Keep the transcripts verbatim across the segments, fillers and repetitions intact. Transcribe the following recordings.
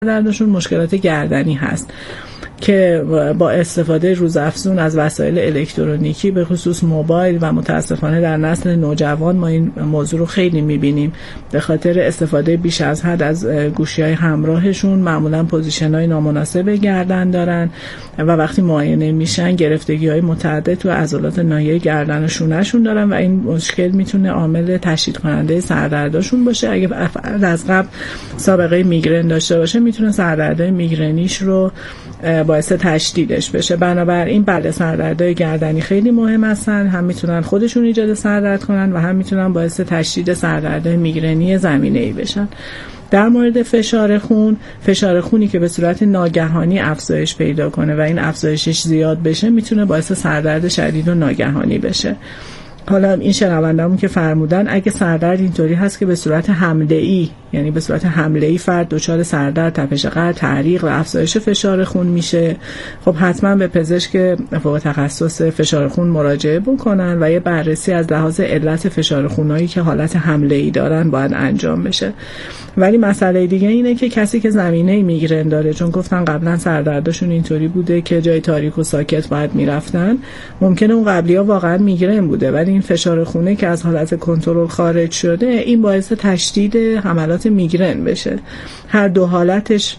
سردردشون مشکلات گردنی هست که با استفاده روزافزون از وسایل الکترونیکی به خصوص موبایل و متاسفانه در نسل نوجوان ما این موضوع رو خیلی می‌بینیم به خاطر استفاده بیش از حد از گوشی‌های همراهشون معمولاً پوزیشن‌های نامناسب گردن دارن و وقتی معاینه میشن گرفتگی‌های متعدد تو عضلات ناحیه گردن و شونه‌شون دارن و این مشکل میتونه عامل تشدید کننده سردردشون باشه. اگه از قبل سابقه میگرن داشته باشه میتونه سردردهای میگرنیش رو باعث تشدیدش بشه. بنابراین بله سردردهای گردنی خیلی مهم هستن، هم میتونن خودشون ایجاد سردرد کنن و هم میتونن باعث تشدید سردردهای میگرنی زمینه‌ای بشن. در مورد فشار خون، فشار خونی که به صورت ناگهانی افزایش پیدا کنه و این افزایشش زیاد بشه میتونه باعث سردرد شدید و ناگهانی بشه. حالا این شنونده‌مون که فرمودن اگه سردرد اینطوری هست که به صورت حمله‌ای، یعنی به صورت حمله‌ای فرد دچار سردرد، تپش قلب، تعریق و افزایش فشار خون میشه، خب حتما به پزشک فوق تخصص فشار خون مراجعه بکنن و یه بررسی از لحاظ علت فشار خونایی که حالت حمله‌ای دارن باید انجام بشه. ولی مسئله دیگه اینه که کسی که زمینه میگرن داره، چون گفتن قبلا سردردشون اینطوری بوده که جای تاریک و ساکت باید میرفتن، ممکنه اون قبلی‌ها واقعا میگرن بوده ولی این فشار خونه که از حالت کنترل خارج شده این باعث تشدید حملات میگرن بشه. هر دو حالتش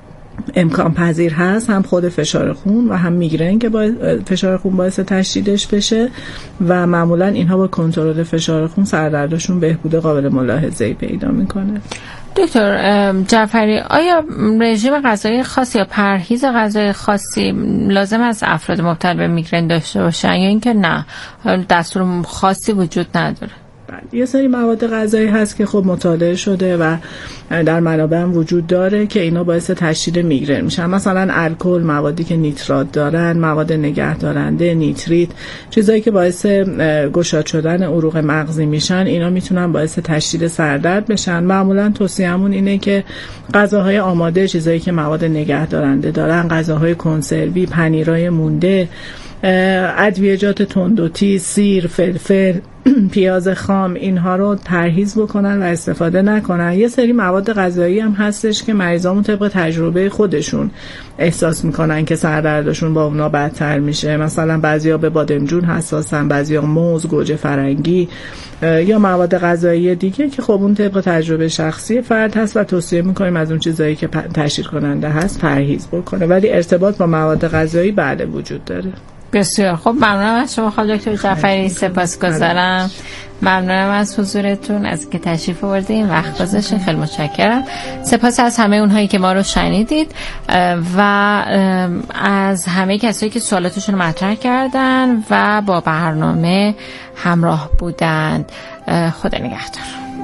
امکان پذیر هست، هم خود فشار خون و هم میگرن که باعث فشار خون باعث تشدیدش بشه و معمولا اینها با کنترل فشار خون سردردشون بهبود قابل ملاحظه‌ای پیدا میکنه. دکتر جعفری، آیا رژیم غذایی خاصی یا پرهیز غذایی خاصی لازم است افراد مبتلا به میگرن داشته باشن یا اینکه نه دستور خاصی وجود نداره؟ یه سری مواد غذایی هست که خب مطالعه شده و در منابع هم وجود داره که اینا باعث تشدید میگرن میشن. مثلا الکل، موادی که نیترات دارن، مواد نگهدارنده، نیتریت، چیزایی که باعث گشاد شدن عروق مغزی میشن، اینا میتونن باعث تشدید سردرد بشن. معمولا توصیه‌مون اینه که غذاهای آماده، چیزایی که مواد نگهدارنده دارن، غذاهای کنسروی، پنیرای مونده، ادویه‌جات تند و تیز، سیر، فلفل، پیاز خام، اینها رو پرهیز بکنن و استفاده نکنن. یه سری مواد غذایی هم هستش که مریضامون طبق تجربه خودشون احساس میکنن که سردردشون با اونا بدتر میشه. مثلا بعضیا به بادمجون حساسن، بعضیا موز، گوجه فرنگی یا مواد غذایی دیگه که خب اون طبق تجربه شخصی فرد هست و توصیه میکنیم از اون چیزایی که تشدید کننده هست پرهیز بکنه. ولی ارتباط با مواد غذایی بله وجود داره. بسیار خب، ممنونم از شما خانم دکتر جعفری، سپاسگزارم. ممنونم از حضورتون، از که تشریف آوردین، وقت گذاشتین، خیلی متشکرم. سپاس از همه اونهایی که ما رو شنیدید و از همه کسایی که سوالاتشون رو مطرح کردن و با برنامه همراه بودند. خدا نگهدار.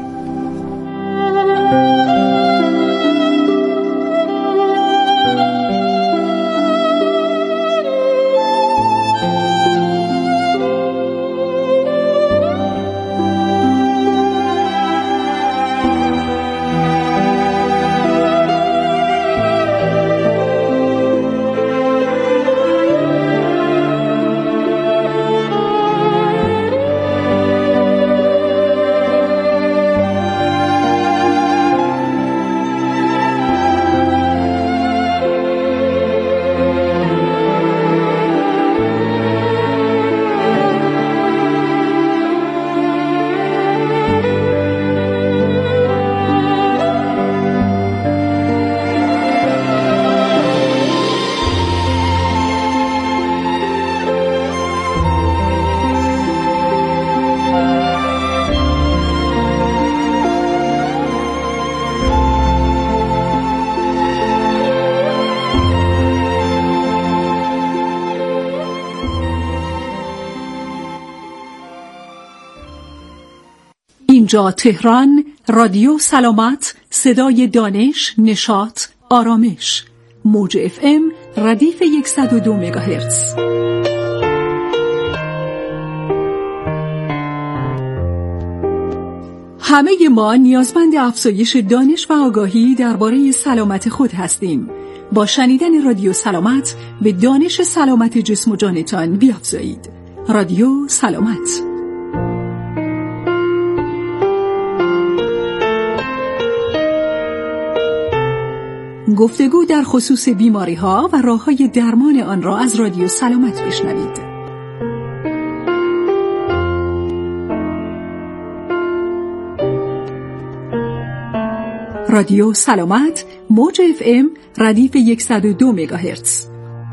اینجا تهران، رادیو سلامت، صدای دانش، نشاط، آرامش، موج اف ام ردیف صد و دو مگاهرتز. همه ما نیازمند افزایش دانش و آگاهی درباره سلامت خود هستیم. با شنیدن رادیو سلامت به دانش سلامت جسم و جانتان بیافزایید. رادیو سلامت. گفتگو در خصوص بیماری ها و راه های درمان آن را از رادیو سلامت بشنوید. رادیو سلامت، موج اف ام، ردیف صد و دو مگاهرتز.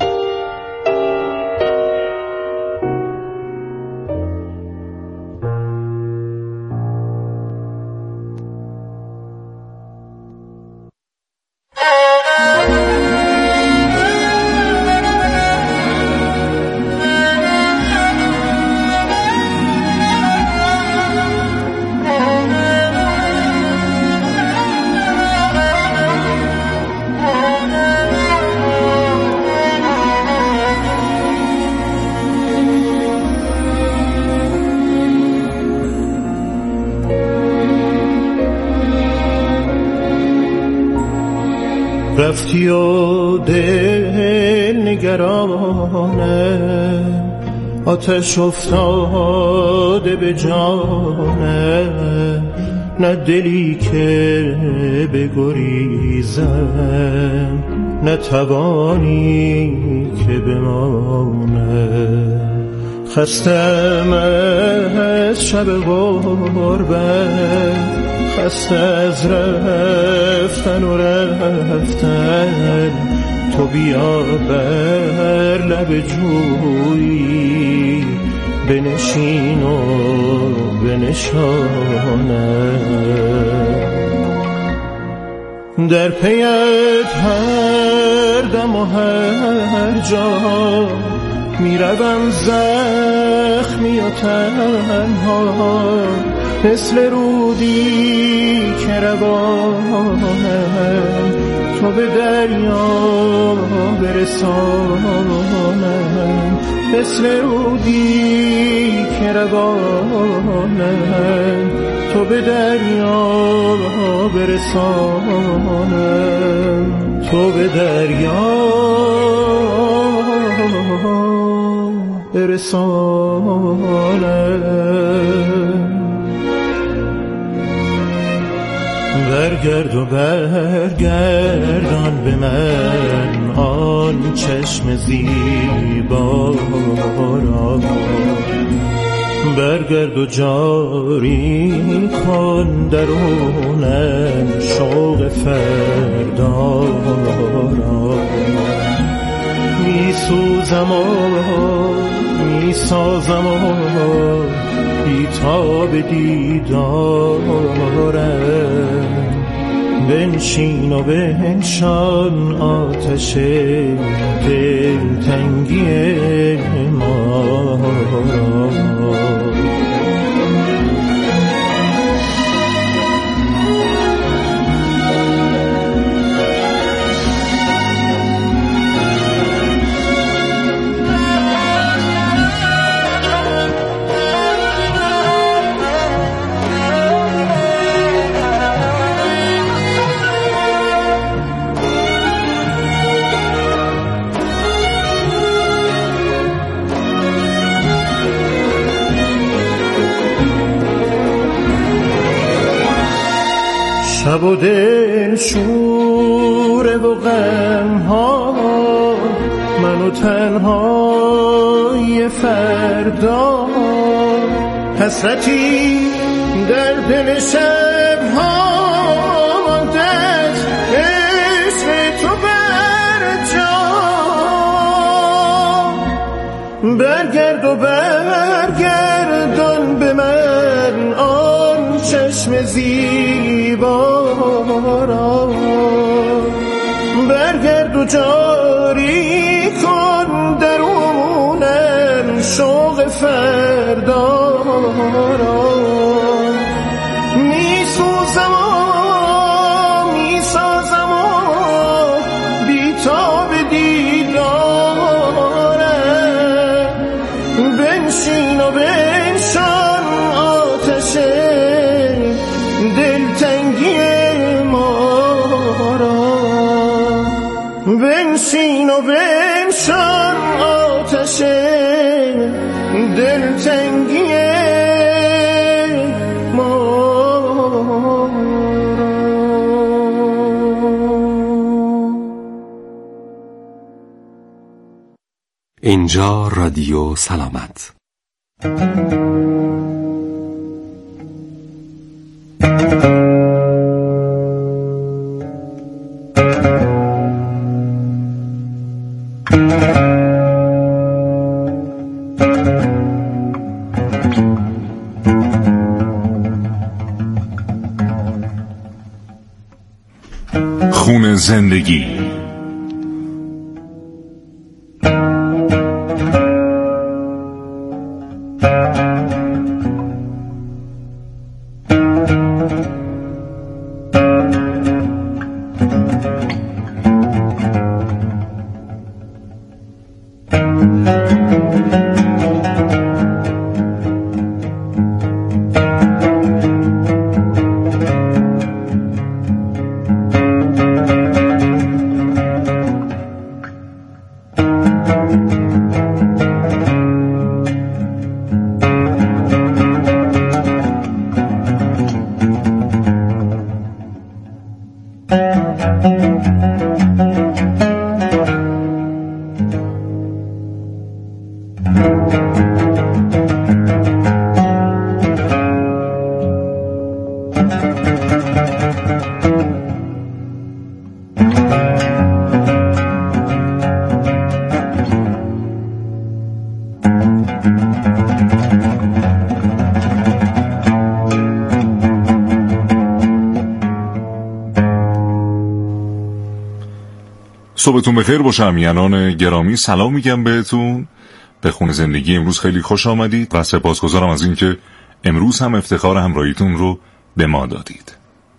رفتی و دل نگرانه، آتش افتاده به جانه، نه دلی که بگریزم، نه توانی که بمانه. خستم از شب غربت، خسته از رفتن و رفتن، تو بیا بر لب جویی، بنشین و بنشانم. در پیت هر دم و هر جا، میروم زخمی و تنها، مثل رودی که روانم، تو به دریا برسانم. مثل رودی که روانم، تو به دریا برسانم. تو به دریا برسانم. برگرد و برگردان به من آن چشم زیبا را، برگرد و جاری کن درونم شوق فردا را. می سوزم و می سازم و بی‌تاب دیدارم، بنشین و بنشان آتش دلتنگی ما را. شب و دل شوره و غم ها، منو تنهای فردا، حسرتی در دل شب ها ماندست، عشق تو بر جا. برگرد و برگردان به من آن چشم زیبا را، برگرد و جاری کن درونم شوق فردا را. می سوزم و می سازم و بی‌تاب دیدارم، بنشین و بنشان آتش دلتنگی ما را. بنشین و بنشان آتش دلتنگی ما را. اینجا رادیو سلامت. خون زندگی. صبحتون بخیر باشه امیانان گرامی. سلام میگم بهتون. به خون زندگی امروز خیلی خوش آمدید و سپاسگزارم از اینکه امروز هم افتخار همراهیتون رو به ما دادید.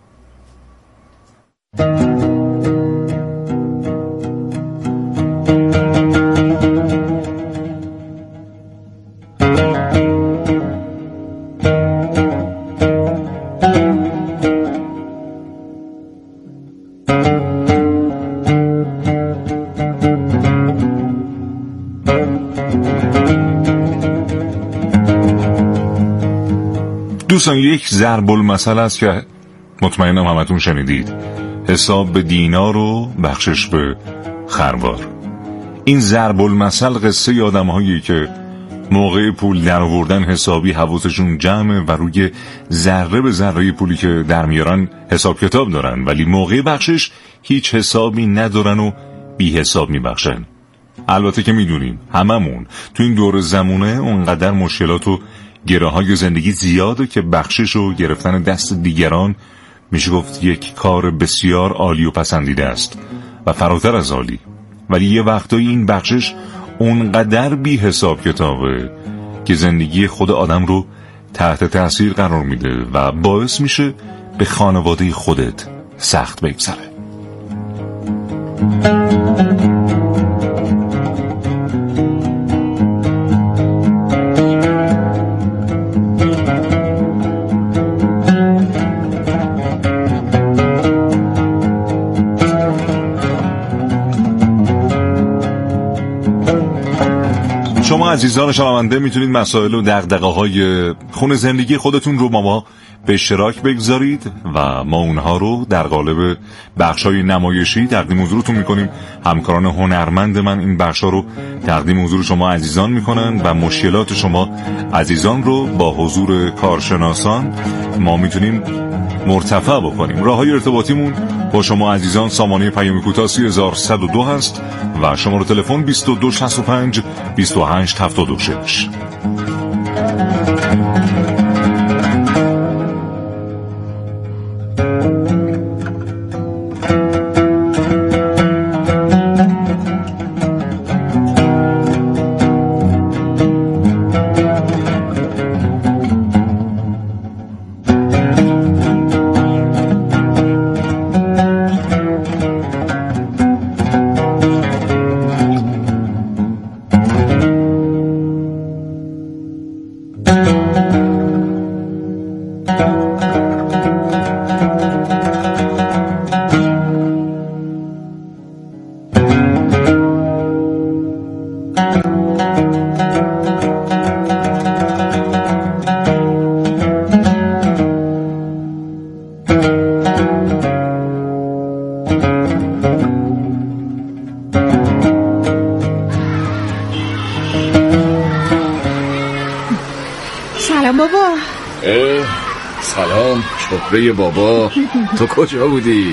دوستان، یک ضرب المثل است که مطمئنم همتون شنیدید: حساب به دینار و بخشش به خروار. این ضرب المثل قصه آدم‌هایی که موقع پول در آوردن حسابی حواسشون جمعه و روی ذره به ذره پولی که در میارن حساب کتاب دارن، ولی موقع بخشش هیچ حسابی ندارن و بی حساب میبخشن. البته که میدونیم هممون تو این دور زمونه اونقدر مشکلات و گره‌های زندگی زیاده که بخشش و گرفتن دست دیگران میشه گفت یک کار بسیار عالی و پسندیده است و فراتر از عالی، ولی یه وقتایی این بخشش اونقدر بی حساب کتابه که زندگی خود آدم رو تحت تاثیر قرار میده و باعث میشه به خانواده خودت سخت بگذره. شما عزیزان شنونده میتونید مسائل و دغدغه‌های خون زندگی خودتون رو با ما به اشتراک بگذارید و ما اونها رو در قالب بخشای نمایشی تقدیم حضورتون میکنیم. همکاران هنرمند من این بخشا رو تقدیم حضور شما عزیزان میکنن و مشکلات شما عزیزان رو با حضور کارشناسان ما میتونیم مرتفع بکنیم. راههای ارتباطیمون با شما عزیزان سامانه پیام کوتاه سه هزار صد و دو هست و شماره تلفن بیست و دو شصت و پنج بیست و هشت هفتاد و شش. سلام شهره بابا. تو کجا بودی؟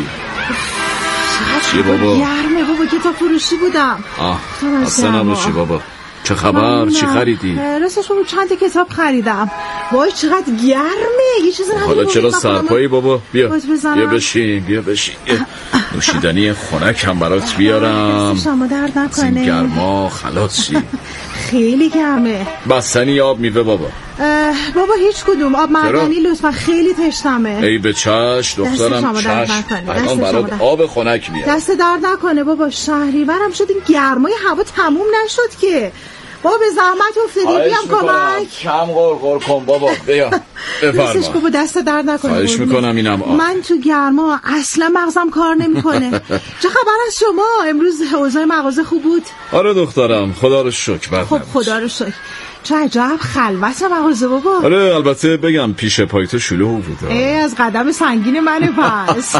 چیه بابا؟ گرمه بابا، کتاب فروشی بودم. آه اصلا نباشی بابا. چه خبر؟ چی خریدی؟ راستش بابا چند تا کتاب خریدم. وای چقدر گرمه، یه چیزی نداری؟ حالا چرا سرپایی بابا؟ بیا بیا بشین بیا بشین. نوشیدنی خنک هم برات بیارم. شما درد نکنه. این گرما خلاص شی. خیلی گرمه. بستنی آب میوه بابا. بابا هیچ کدوم، آب معدنی لطفا، خیلی تشنمه. ای به چش دخترم، چش. الان برات آب خنک میاد. دست درد نکنه بابا. شهریورم شد، این گرمای هوا تموم نشد که. بابا به زحمت افتادی، بیام کمک. کم غرغر کن بابا. بیا بفرما. بابا دست درد نکنه. خواهش میکنم اینم آب. من تو گرما اصلا مغزم کار نمیکنه. چه خبر از شما؟ امروز اوضاع مغازه خوب بود؟ آره دخترم، خدا رو شکر. خب خدا رو شکر. چه عجب خلوت مغازه بابا. آره البته بگم پیش پای تو شلوغ بود. ای از قدم سنگین منه پس.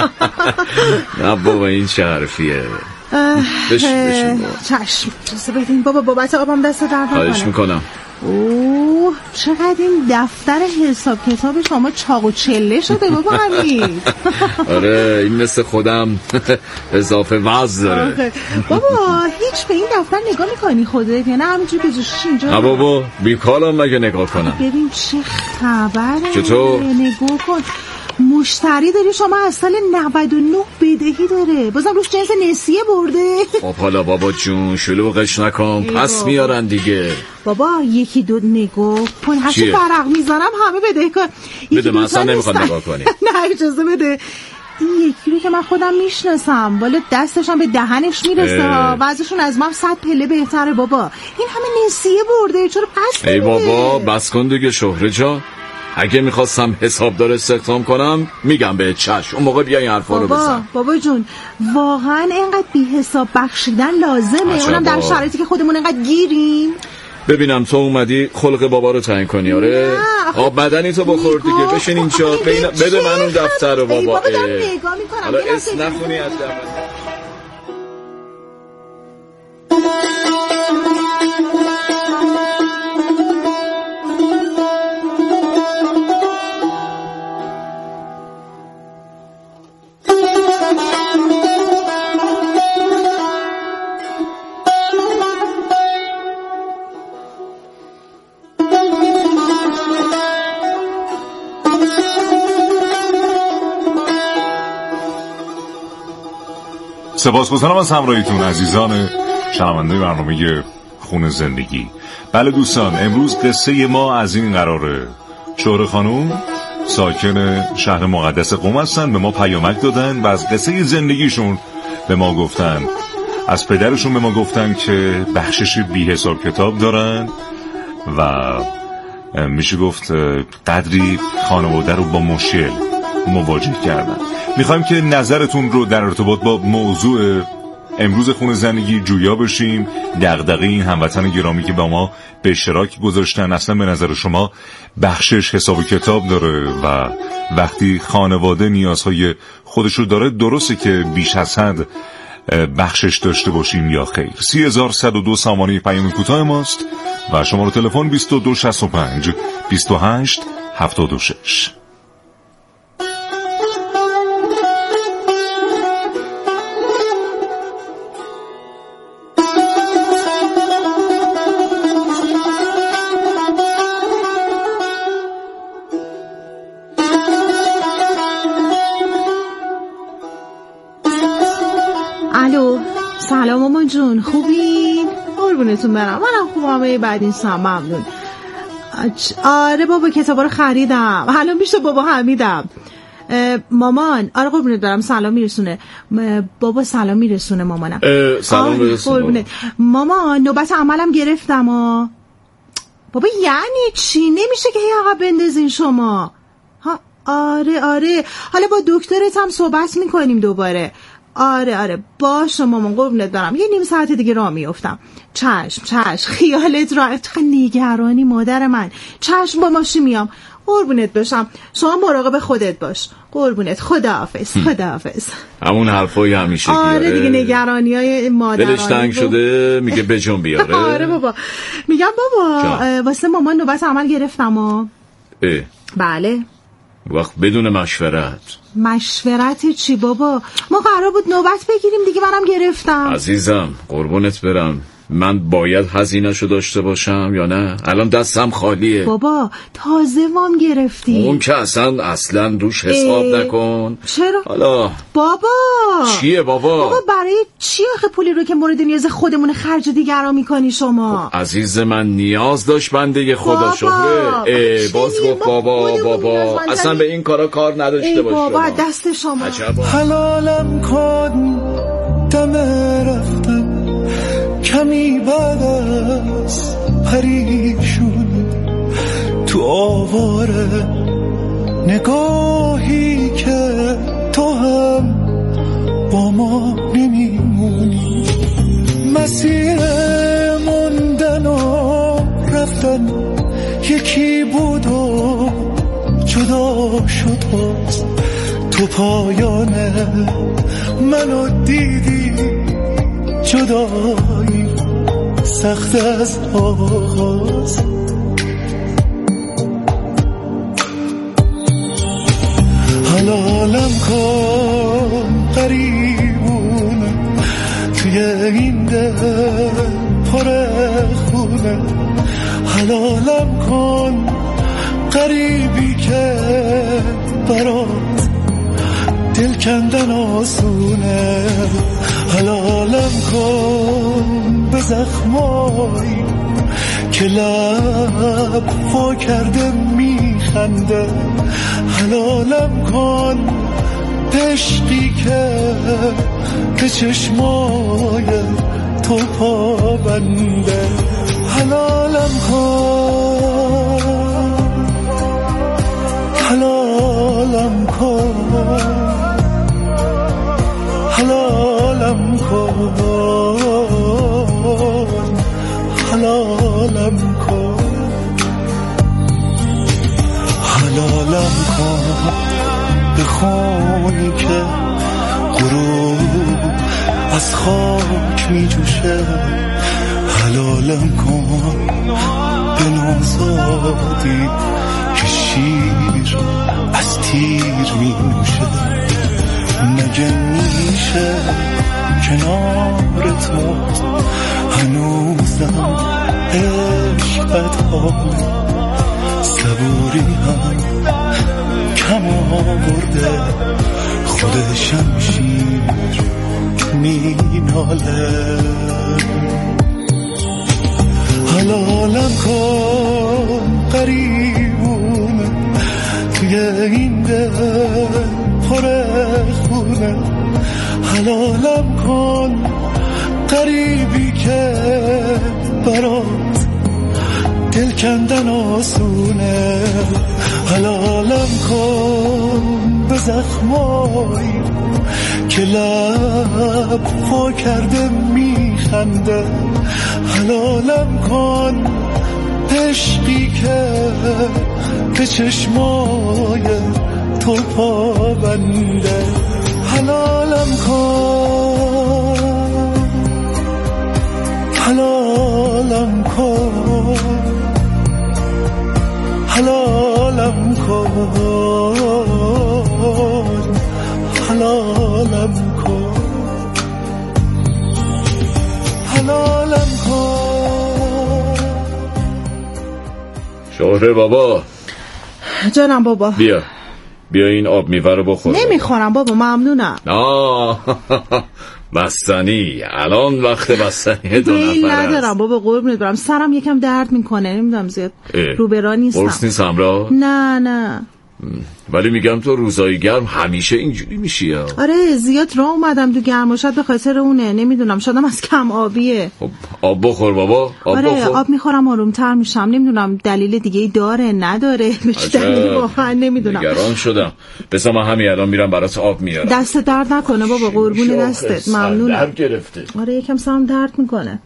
نه بابا این چه حرفیه. بشین بشین بابا. چشم جسه بدین بابا، بابت آبم دست درد نکنه. خواهش میکنم. اوه چقدر این دفتر حساب کتاب شما چاق و چله شده بابا همین. آره این مثل خودم اضافه وزن داره. بابا هیچ به این دفتر نگاه میکنی خودت یا نه همینجوری بذارش اینجا؟ نه بابا بیکارم مگه نگاه کنم. ببین چه خبره. چطور؟ نگاه کن مشتری داری شما از سال نود و نه بدهی داره، بازم روش جنس نسیه برده. خب حالا بابا جون شلوغش نکن، پس میارن دیگه. بابا یکی دو نگاه کن، هرچی فرق میزنم همه بدهی کن. بده من اصلا نمیخواد نگاه کنی. نه اجازه بده. این یکی رو که من خودم میشناسم، بالا دستشم به دهنش میرسه ها، بعضیشون از من صد پله بهتره بابا. این همه نسیه برده، چرا پس ای بابا بس کن دیگه شهره جان. اگه میخواستم حسابدار استخدام کنم میگم به چش، اون موقع بیا این حرفا رو بزن. بابا جون واقعا اینقدر بی حساب بخشیدن لازمه؟ اونم در شرایطی که خودمون اینقدر گیریم. ببینم تو اومدی خلق بابا رو تعیین کنی. آره آب بدنی تو بخور دیگه. بشین اینجا بده من اون دفتر رو بابا. بابا دارم نگاه میکنم. حالا اس نخونی از دفتر. سپاسگزارم از همراهیتون عزیزان شنونده برنامه خون زندگی. بله دوستان، امروز قصه ما از این قراره. شهره خانوم ساکن شهر مقدس قم هستن، به ما پیامک دادن و از قصه زندگیشون به ما گفتن. از پدرشون به ما گفتن که بخشش بی حساب کتاب دارن و میشه گفت قدری خانواده رو با مشکل مواجه کردن. میخوایم که نظرتون رو در ارتباط با موضوع امروز خون زندگی جویا بشیم. دغدغه این هموطن گرامی که با ما به اشتراک گذاشتن، اصلا به نظر شما بخشش حساب کتاب داره و وقتی خانواده نیازهای خودش رو داره درسته که بیش از حد بخشش داشته باشیم یا خیر؟ سی هزار صد و دو سامانه پیام کوتاه ماست و شماره تلفن بیست و دو شصت و پنج بیست و هشت هفتاد و شش. سلام مامان جون، خوبین؟ قربونتون برم. منم خوبم. بعد این سام ممنون. آره بابا کتابا رو خریدم. الان پیش بابا حمیدم. مامان آره قربونت برم سلام میرسونه. بابا سلام میرسونه مامانم. سلام برسونه. مامان نوبت عملم گرفتم ها. بابا یعنی چی؟ نمیشه که هی عقب بندازین شما. ها آره آره حالا با دکترت هم صحبت میکنیم دوباره. آره آره باشه مامان قربونت برم. یه نیم ساعت دیگه راه میافتم. چشم چشم خیالت راحت. چقدر نگرانی مادر من. چشم با ماشین میام. قربونت بشم. شما مراقب خودت باش. قربونت. خداحافظ. خداحافظ. همون حرفای همیشه گیاره. آره دیگه نگرانیای مادرانه. دلش تنگ شده میگه بجون بیاره. آره بابا. میگم بابا واسه مامان نوبت عمل گرفتم ها. اه. بله وقت بدون مشورت. مشورت چی بابا؟ ما قرار بود نوبت بگیریم دیگه، منم گرفتم. عزیزم قربونت برم، من باید هزینه‌شو داشته باشم یا نه؟ الان دستم خالیه. بابا تازه وام گرفتی. اون که اصلا اصلا روش حساب نکن. چرا؟ حالا بابا چیه بابا؟ بابا برای چی آخه پولی رو که مورد نیاز خودمون خرج دیگران میکنی شما؟ خب عزیز من نیاز داشت بنده خدا شهره. باز گفت بابا بابا اصلا به این کارا کار نداشته باش. بابا دست شما. حلالم کن دم رفتن کمی بعد از پریشون تو آواره نگاهی که تو هم با ما نمیمونی، مسیر موندن و رفتن یکی بود و جدا شد باز تو پایانه منو دیدی جدایی سخت از آغاز. حلالم کن قریبونه توی این دل پر خونه، حلالم کن قریبی که برات دل کندن آسونه، حلالم کن به زخمایی که لب وا کرده میخنده، حلالم کن عشقی که به چشمای تو پابنده، حلالم کن حلالم کن حلالم کن حلالم کن حلالم کن به خونی که غروب از خاک می جوشه، حلالم کن به نوزادی که شیر از تیر می نوشه، مگه میشه کنارت موت هنوزم عشقت حاله، صبوری هم کم آورده خود شمشیر می ناله، حلالم کن قریبونه توی این دل پر خونه، حلالم کن قریبی که برات دل کندن آسونه، حلالم کن به زخمایی که لب وا کرده میخنده، حلالم کن عشقی که به چشمای تو پابنده، حلالم کن حلالم کن حلالم کن حلالم کن حلالم کن. شهره بابا. جانم بابا. بیا بیا این آب میوه رو بخور. نمیخورم بابا ممنونم. آه بستنی، الان وقت بستنی دو نفر است. ندارم بابا قربونت برم، سرم یکم درد میکنه، نمیدونم زیاد روبرا نیستم. قرص نیست همراه؟ نه نه. ولی میگم تو روزای گرم همیشه اینجوری میشی ها. آره زیاد راه اومدم تو گرما، شاید به خاطر اونه، نمیدونم، شادم از کم آبیه. خب آب بخور بابا. آب آره بخور. آب میخورم آرومتر میشم، نمیدونم دلیل دیگه ای داره نداره، به چه دلیلی واقعا نمیدونم. نگران شدم. بسا من همین الان میرم برات آب میارم. دست درد نکنه بابا قربون دستت، ممنونم. درد گرفته. آره یکم سرم درد میکنه.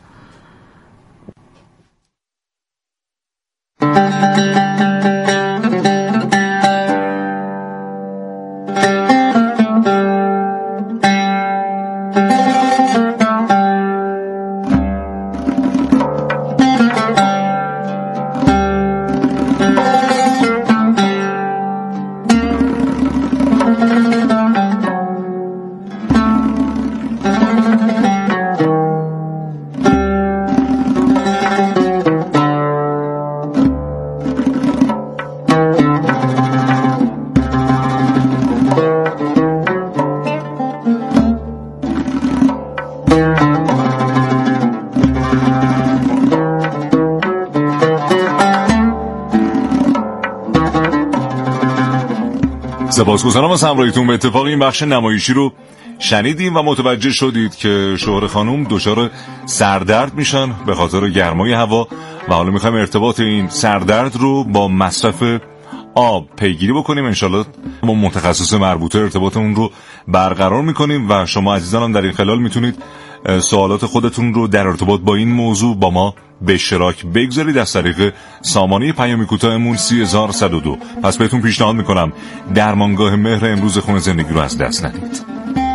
سپاسگزارم از همراهیتون. به اتفاق این بخش نمایشی رو شنیدیم و متوجه شدید که شوهر خانم دچار سردرد میشن به خاطر گرمای هوا و حالا میخوایم ارتباط این سردرد رو با مصرف آب پیگیری بکنیم. انشالله با متخصص مربوطه ارتباطمون رو برقرار میکنیم و شما عزیزانم در این خلال میتونید سوالات خودتون رو در ارتباط با این موضوع با ما به اشتراک بگذارید از طریق سامانه پیام کوتاهمون سی هزار و صد و دو. پس بهتون پیشنهاد میکنم درمانگاه مهر امروز خون زندگی رو از دست ندید.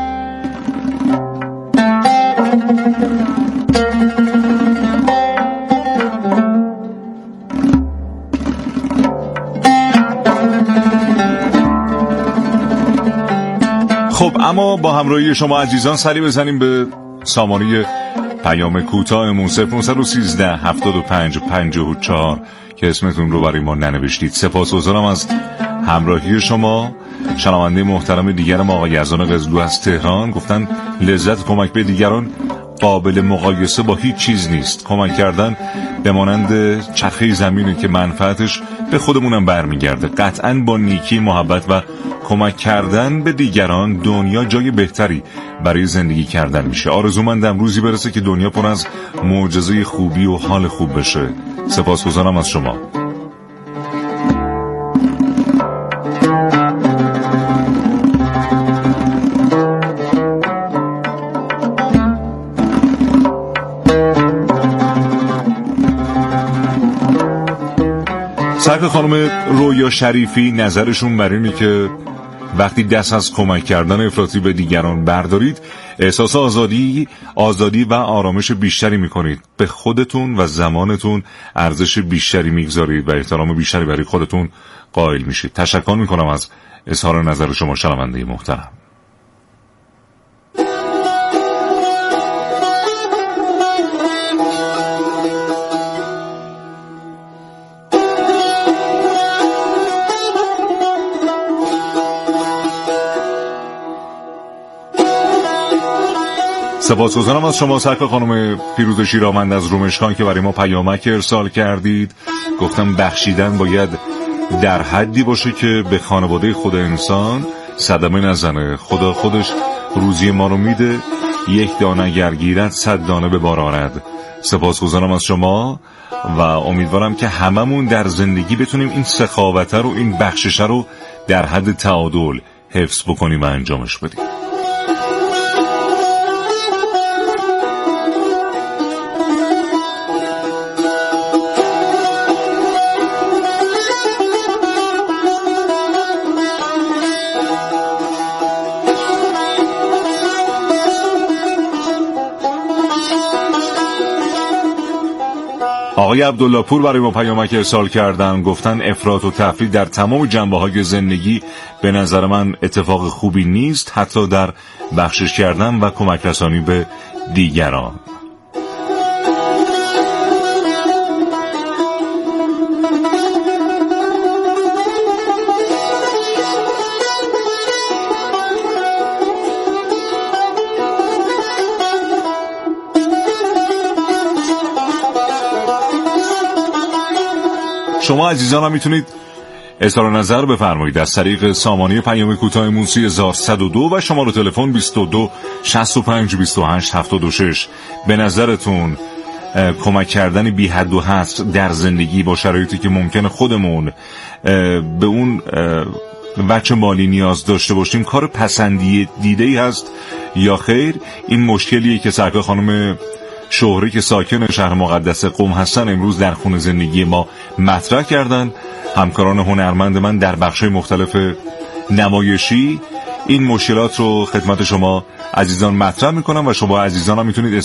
خب اما با همراهی شما عزیزان سری بزنیم به سامانه پیام کوتاهمون صفر نهصد و سیزده هفتاد و پنج پنجاه و چهار که اسمتون رو برای ما ننوشتید. سپاسگزارم از همراهی شما. شنونده محترم دیگر ما آقای یزدان قزلو از تهران گفتن لذت کمک به دیگران قابل مقایسه با هیچ چیز نیست. کمک کردن به مانند چرخه زمینه که منفعتش به خودمونم برمیگرده. قطعاً با نیکی، محبت و کمک کردن به دیگران دنیا جای بهتری برای زندگی کردن میشه. آرزومندم روزی برسه که دنیا پر از معجزه خوبی و حال خوب بشه. سپاسگزارم از شما. سرکار خانم رویا شریفی نظرشون بر اینه که وقتی دست از کمک کردن افراطی به دیگران بردارید احساس آزادی آزادی و آرامش بیشتری میکنید. به خودتون و زمانتون ارزش بیشتری میگذارید و احترام بیشتری برای خودتون قائل میشید. تشکر میکنم از اظهار نظر شما شنونده محترم. سپاسگزارم از شما سرکار خانم پیروز شیرامند از رومشکان که برای ما پیامک ارسال کردید. گفتم بخشیدن باید در حدی باشه که به خانواده خود انسان صدمه نزنه. خدا خودش روزی ما رو میده، یک دانه گر گیرد صد دانه به بار آرد. سپاسگزارم از شما و امیدوارم که هممون در زندگی بتونیم این سخاوت رو، این بخشش رو در حد تعادل حفظ بکنیم و انجامش بدیم. آقای عبدالله پور برای ما پیامک ارسال کردن. گفتن افراط و تفریط در تمام جنبه‌های زندگی به نظر من اتفاق خوبی نیست، حتی در بخشش کردن و کمک رسانی به دیگران. شما عزیزان هم میتونید اظهار نظر بفرمایید از طریق سامانه پیام کوتاه سی هزار و صد و دو و شماره تلفن بیست و دو شصت و پنج بیست و هشت هفتاد و شش. به نظرتون کمک کردن بی حد و حصر در زندگی با شرایطی که ممکنه خودمون به اون وجه مالی نیاز داشته باشیم کار پسندی دیده‌ای هست یا خیر؟ این مشکلیه که سرکار خانم شهری که ساکن شهر مقدس قم هستن امروز در خون زندگی ما مطرح کردن. همکاران هنرمند من در بخش‌های مختلف نمایشی این مشکلات رو خدمت شما عزیزان مطرح میکنم و شما عزیزان هم میتونید